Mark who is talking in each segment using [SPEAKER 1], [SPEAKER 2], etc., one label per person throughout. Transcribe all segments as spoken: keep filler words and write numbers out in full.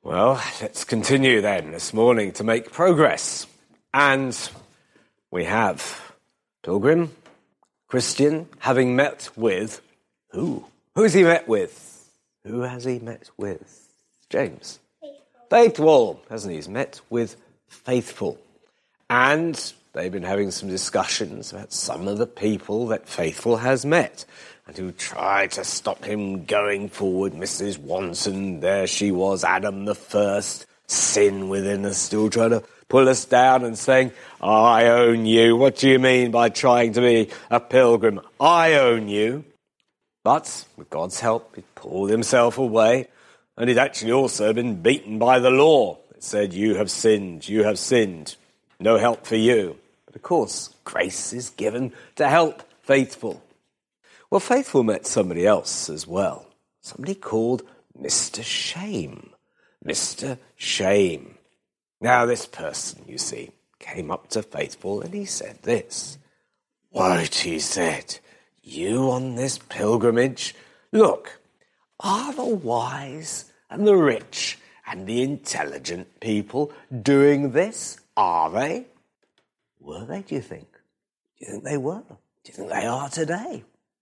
[SPEAKER 1] Well, let's continue then this morning to make progress. And we have Pilgrim, Christian, having met with who? Who's he met with? Who has he met with? James. Faithful. Faithful, hasn't he? He's met with Faithful. And they've been having some discussions about some of the people that Faithful has met and who tried to stop him going forward. Missus Wanson, there she was, Adam the first, sin within us, still trying to pull us down and saying, I own you. What do you mean by trying to be a pilgrim? I own you. But with God's help, he pulled himself away, and he'd actually also been beaten by the law. It said, you have sinned, you have sinned. No help for you. But of course, grace is given to help Faithful. Well, Faithful met somebody else as well. Somebody called Mister Shame. Mister Shame. Now, this person, you see, came up to Faithful and he said this. What, he said, you on this pilgrimage? Look, are the wise and the rich and the intelligent people doing this? Are they? Were they, do you think? Do you think they were? Do you think they are today?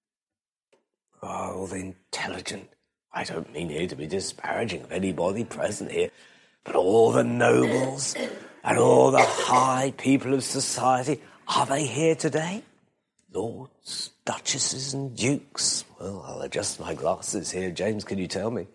[SPEAKER 1] Oh, the intelligent. I don't mean here to be disparaging of anybody present here, but all the nobles and all the high people of society, are they here today? Lords, duchesses and dukes. Well, I'll adjust my glasses here. James, can you tell me?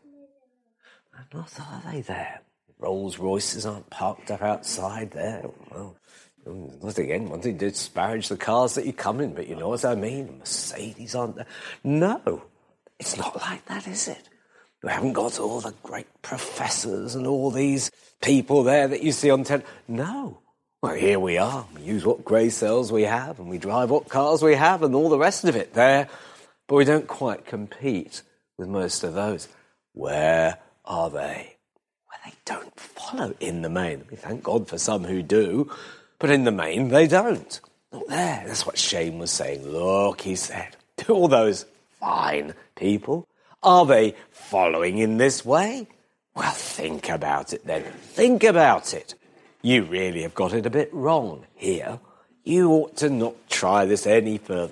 [SPEAKER 1] Not are they there? Rolls Royces aren't parked up outside there. Well, not again, one thing to disparage the cars that you come in, but you know what I mean? Mercedes aren't there. No, it's not like that, is it? We haven't got all the great professors and all these people there that you see on television. No. Well, here we are. We use what grey cells we have, and we drive what cars we have, and all the rest of it there. But we don't quite compete with most of those. Where are they? Well, they don't follow in the main. I mean, thank God for some who do, but in the main, they don't. Not there. That's what Shame was saying. Look, he said, to all those fine people, are they following in this way? Well, think about it then. Think about it. You really have got it a bit wrong here. You ought to not try this any further.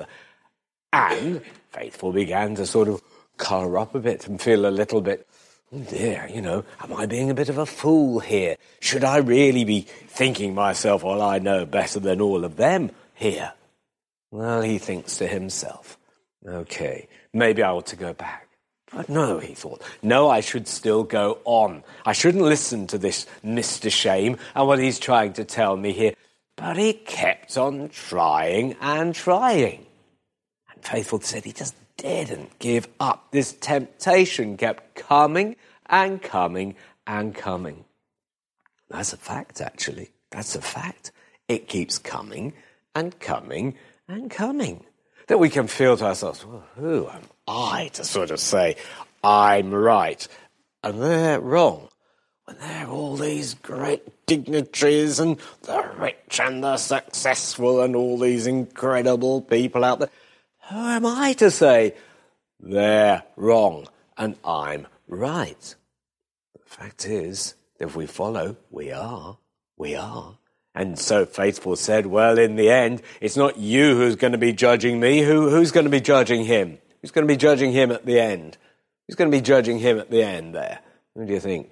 [SPEAKER 1] And Faithful began to sort of colour up a bit and feel a little bit, oh dear, you know, am I being a bit of a fool here? Should I really be thinking myself, well, I know better than all of them here? Well, he thinks to himself, okay, maybe I ought to go back. But no, he thought, no, I should still go on. I shouldn't listen to this Mister Shame and what he's trying to tell me here. But he kept on trying and trying. And Faithful said he just didn't give up. This temptation kept coming and coming and coming. That's a fact, actually. That's a fact. It keeps coming and coming and coming. That we can feel to ourselves, well, who am I to sort of say, I'm right, and they're wrong? When there are all these great dignitaries and the rich and the successful and all these incredible people out there, who am I to say, they're wrong and I'm right? The fact is, if we follow, we are, we are. And so Faithful said, well, in the end, it's not you who's going to be judging me. Who, who's going to be judging him? Who's going to be judging him at the end? Who's going to be judging him at the end there? Who do you think?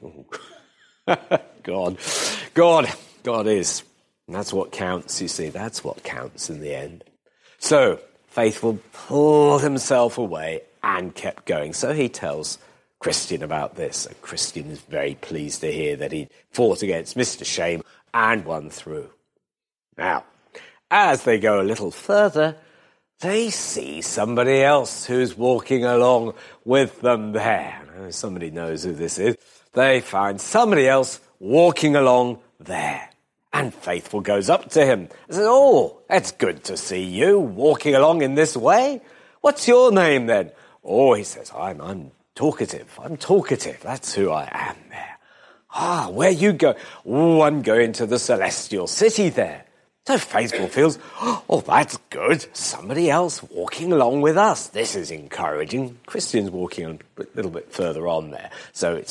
[SPEAKER 1] God. God. God is. And that's what counts, you see. That's what counts in the end. So Faithful pulled himself away and kept going. So he tells Christian about this. And Christian is very pleased to hear that he fought against Mister Shame and won through. Now, as they go a little further, they see somebody else who's walking along with them there. Somebody knows who this is. They find somebody else walking along there. And Faithful goes up to him and says, oh, it's good to see you walking along in this way. What's your name then? Oh, he says, I'm, I'm talkative. I'm talkative. That's who I am there. Ah, where you go? Oh, I'm going to the celestial city there. So Faithful feels, oh, that's good. Somebody else walking along with us. This is encouraging. Christian's walking a little bit further on there. So it's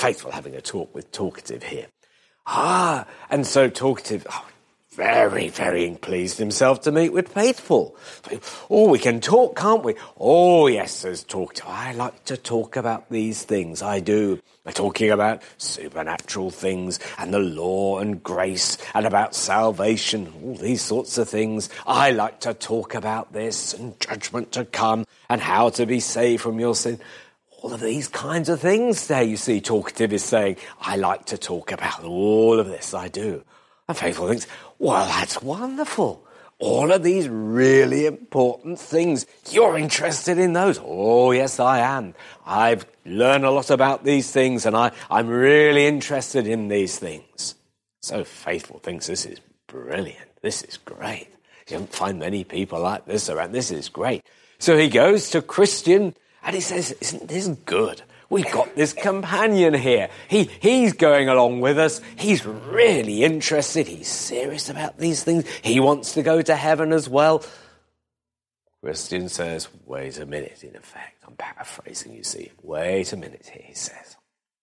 [SPEAKER 1] Faithful having a talk with Talkative here. Ah, and so Talkative, oh, very, very pleased himself to meet with Faithful. Oh, we can talk, can't we? Oh, yes, says Talkative. I like to talk about these things. I do. I'm talking about supernatural things and the law and grace and about salvation, all these sorts of things. I like to talk about this and judgment to come and how to be saved from your sin. All of these kinds of things there, you see, Talkative is saying, I like to talk about all of this, I do. And Faithful thinks, well, that's wonderful. All of these really important things. You're interested in those? Oh, yes, I am. I've learned a lot about these things, and I, I'm really interested in these things. So Faithful thinks this is brilliant. This is great. You don't find many people like this around. This is great. So he goes to Christian, and he says, isn't this good? We've got this companion here. He He's going along with us. He's really interested. He's serious about these things. He wants to go to heaven as well. Christian says, wait a minute, in effect. I'm paraphrasing, you see. Wait a minute here, he says.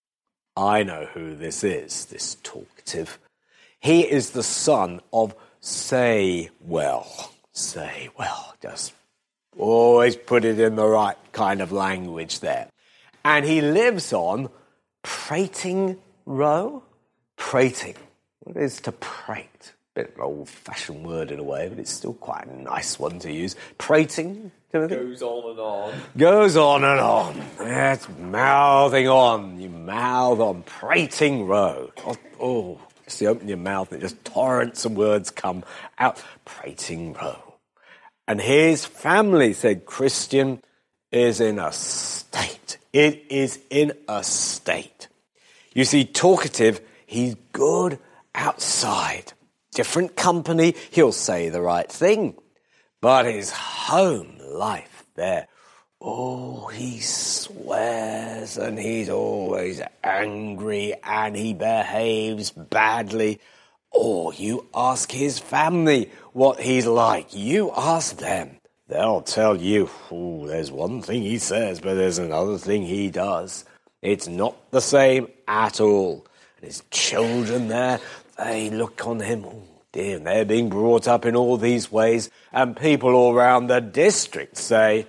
[SPEAKER 1] I know who this is, this Talkative. He is the son of Say Well. Say Well. Just always put it in the right kind of language there. And he lives on Prating Row. Prating. What is to prate? Bit of an old-fashioned word in a way, but it's still quite a nice one to use. Prating.
[SPEAKER 2] Goes on and on.
[SPEAKER 1] Goes on and on. That's mouthing on. You mouth on. Prating Row. Oh, oh, just you open your mouth and just torrents of words come out. Prating Row. And his family, said Christian, is in a state. It is in a state. You see, Talkative, he's good outside. Different company, he'll say the right thing. But his home life there, oh, he swears and he's always angry and he behaves badly. Or you ask his family what he's like. You ask them. They'll tell you, oh, there's one thing he says, but there's another thing he does. It's not the same at all. And his children there, they look on him, oh dear, and they're being brought up in all these ways. And people all around the district say,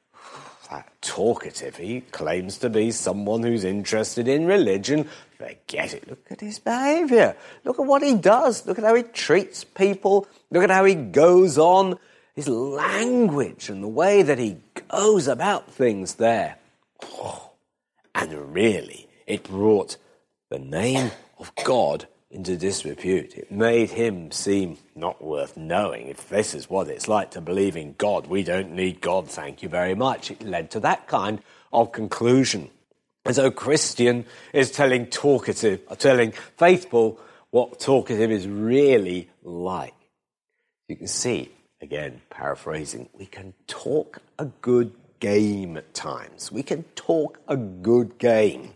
[SPEAKER 1] that Talkative, he claims to be someone who's interested in religion. Forget it. Look at his behaviour. Look at what he does. Look at how he treats people. Look at how he goes on. His language and the way that he goes about things there. Oh, and really, it brought the name of God into disrepute. It made him seem not worth knowing. If this is what it's like to believe in God, we don't need God, thank you very much. It led to that kind of conclusion. And so Christian is telling Talkative, telling Faithful what Talkative is really like. You can see, again, paraphrasing, we can talk a good game at times. We can talk a good game,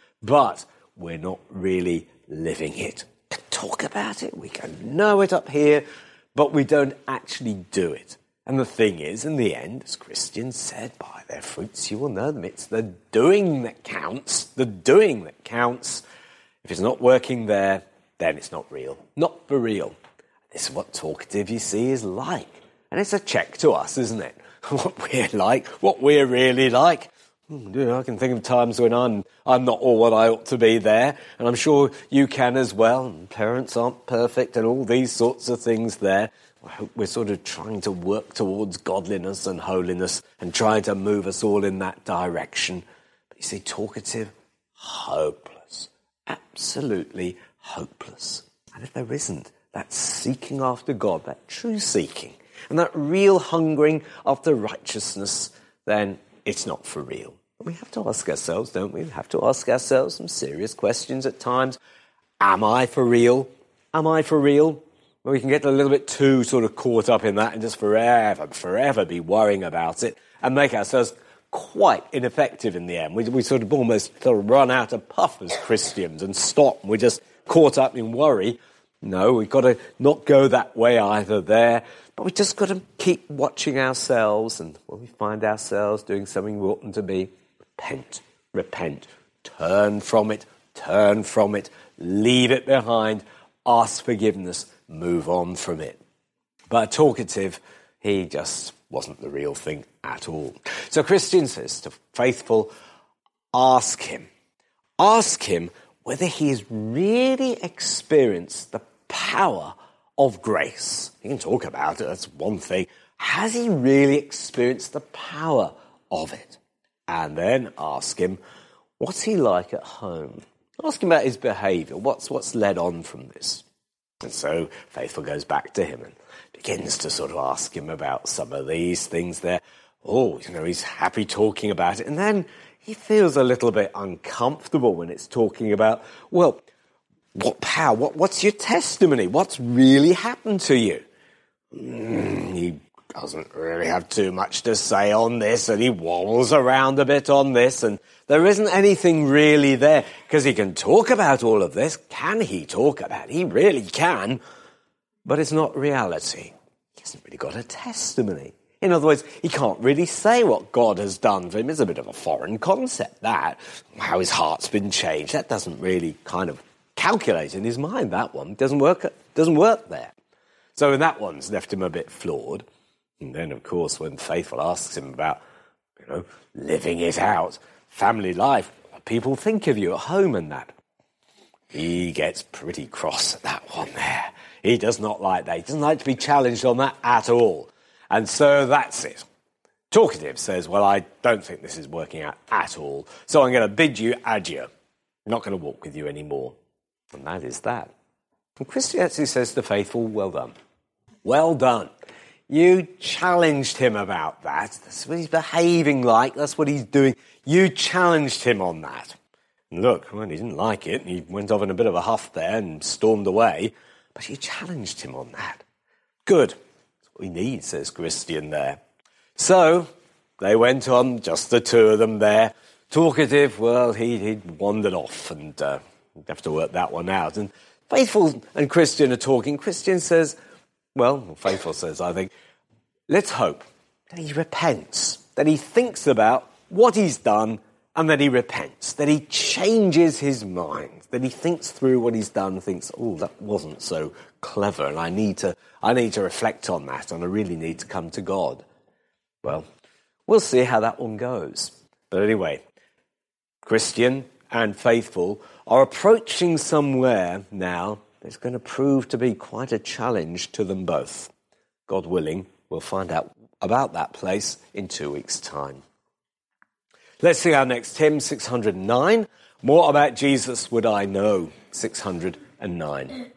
[SPEAKER 1] but we're not really living it. We can talk about it, we can know it up here, but we don't actually do it. And the thing is, in the end, as Christian said, by their fruits you will know them. It's the doing that counts, the doing that counts. If it's not working there, then it's not real. Not for real. This is what Talkative, you see, is like. And it's a check to us, isn't it? What we're like, what we're really like. I can think of times when I'm I'm not all what I ought to be there, and I'm sure you can as well. And parents aren't perfect and all these sorts of things there. I hope we're sort of trying to work towards godliness and holiness and trying to move us all in that direction. But you see, Talkative, hopeless. Absolutely hopeless. And if there isn't that seeking after God, that true seeking, and that real hungering after righteousness, then it's not for real. We have to ask ourselves, don't we? We have to ask ourselves some serious questions at times. Am I for real? Am I for real? Well, we can get a little bit too sort of caught up in that and just forever, forever be worrying about it and make ourselves quite ineffective in the end. We, we sort of almost sort of run out of puff as Christians and stop. We're just caught up in worry. No, we've got to not go that way either there. But we've just got to keep watching ourselves, and when we find ourselves doing something we oughtn't to be, repent, repent, turn from it, turn from it, leave it behind, ask forgiveness, move on from it. But talkative, he just wasn't the real thing at all. So Christian says to Faithful, ask him. Ask him whether he has really experienced the power of grace. He can talk about it, that's one thing. Has he really experienced the power of it? And then ask him, what's he like at home? Ask him about his behaviour. What's, what's led on from this? And so Faithful goes back to him and begins to sort of ask him about some of these things there. Oh, you know, he's happy talking about it. And then he feels a little bit uncomfortable when it's talking about, well, what power? What, what's your testimony? What's really happened to you? Mm, he doesn't really have too much to say on this, and he wobbles around a bit on this, and there isn't anything really there, because he can talk about all of this. Can he talk about it? He really can, but it's not reality. He hasn't really got a testimony. In other words, he can't really say what God has done for him. It's a bit of a foreign concept, that. How his heart's been changed. That doesn't really kind of calculate in his mind, that one. Doesn't work, doesn't work there. So that one's left him a bit flawed. And then, of course, when Faithful asks him about, you know, living it out, family life, what people think of you at home and that, he gets pretty cross at that one there. He does not like that. He doesn't like to be challenged on that at all. And so that's it. Talkative says, well, I don't think this is working out at all, so I'm going to bid you adieu. I'm not going to walk with you anymore. And that is that. And Christianity says to Faithful, well done. Well done. You challenged him about that. That's what he's behaving like. That's what he's doing. You challenged him on that. And look, well, he didn't like it. He went off in a bit of a huff there and stormed away. But you challenged him on that. Good. That's what we need, says Christian there. So they went on, just the two of them there. Talkative, well, he, he'd wandered off, and uh, we'd have to work that one out. And Faithful and Christian are talking. Christian says, well, Faithful says, I think, let's hope that he repents, that he thinks about what he's done, and that he repents, that he changes his mind, that he thinks through what he's done, thinks, oh, that wasn't so clever, and I need to, I need to reflect on that, and I really need to come to God. Well, we'll see how that one goes. But anyway, Christian and Faithful are approaching somewhere now that's going to prove to be quite a challenge to them both. God willing, we'll find out about that place in two weeks' time. Let's sing our next hymn, six hundred nine. More about Jesus would I know, six hundred nine.